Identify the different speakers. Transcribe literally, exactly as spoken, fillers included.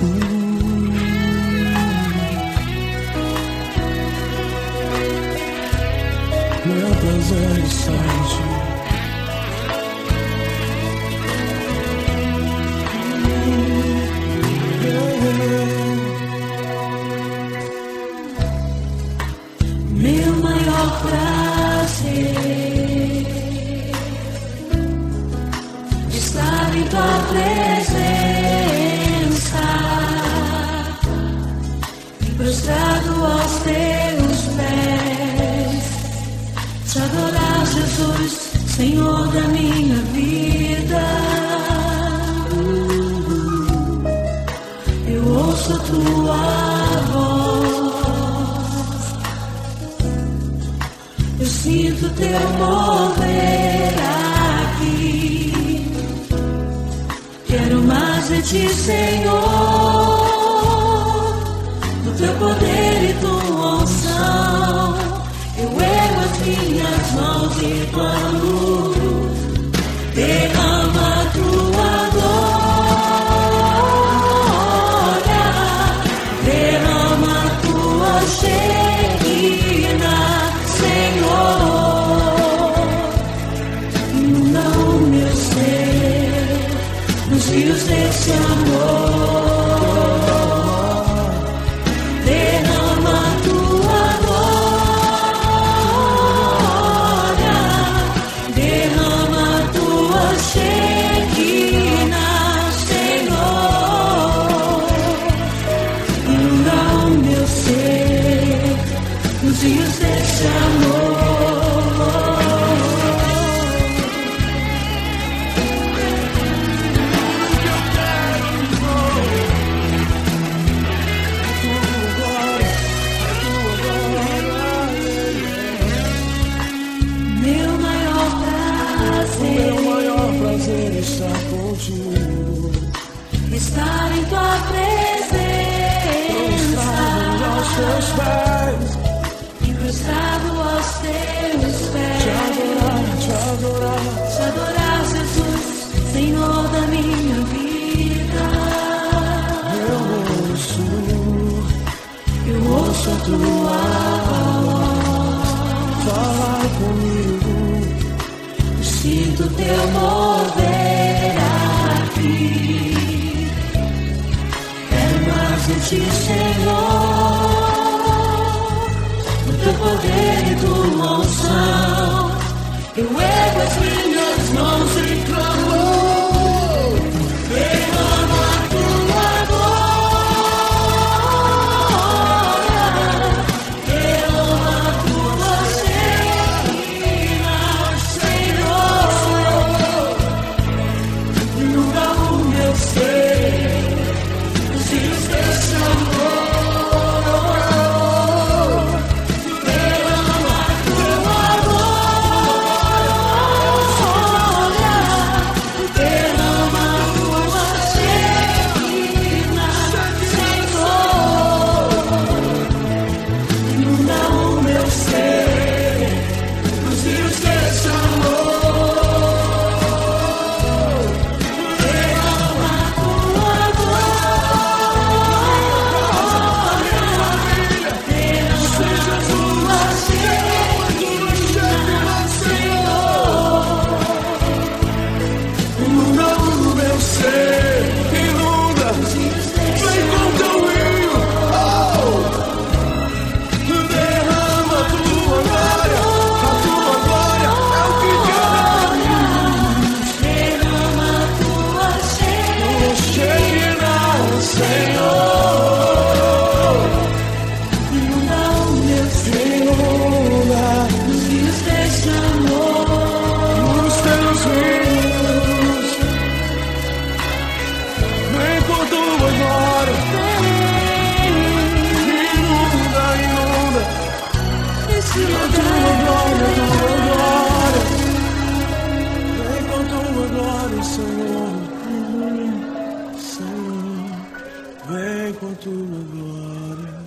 Speaker 1: Meu prazer está em ti.
Speaker 2: Meu maior prazer estar em tua presença, prostrado aos teus pés, te adorar, Jesus, Senhor da minha vida. Eu ouço a tua voz, eu sinto teu mover aqui. Quero mais de ti, Senhor, do teu poder e tua unção. Eu ergo as minhas mãos e clamo, derrama a tua glória, derrama a tua Shekinah, Senhor. Inunda o meu ser nos rios desse amor. Derrama a tua glória, derrama a tua Shekinah, Senhor. Inunda o meu ser nos rios desse amor. Meu maior prazer
Speaker 1: Estar contigo,
Speaker 2: estar em tua presença,
Speaker 1: aos teus pés,
Speaker 2: incrustado aos teus pés,
Speaker 1: te adorar, te adorar,
Speaker 2: te adorar, Jesus, Senhor da minha vida.
Speaker 1: eu ouço,
Speaker 2: Eu ouço a tua voz,
Speaker 1: fala comigo,
Speaker 2: sinto teu mover aqui. Quero mais de ti, Senhor, o teu poder e tua unção. Eu ergo as minhas mãos e clamo, derrama a tua glória, derrama a tua Shekinah, Senhor. Inunda o meu ser nos rios desse amor. Derrama a tua glória, derrama a tua Shekinah, Senhor. Inunda o meu ser nos rios desse amor. Derrama a tua glória, derrama a tua Shekinah, Senhor.
Speaker 1: inunda o meu ser, inunda, vem com teu rio, oh, derrama a tua glória, a tua glória é o que queremos,
Speaker 2: Derrama a tua
Speaker 1: Shekinah,
Speaker 2: Senhor. Inunda o meu ser
Speaker 1: inunda
Speaker 2: nos rios desse amor.
Speaker 1: os teus rios, vem com tua glória, inunda, inunda,
Speaker 2: Esse
Speaker 1: a tua
Speaker 2: lugar
Speaker 1: glória, a tua glória, vem com tua glória, Senhor, Senhor, vem com tua glória.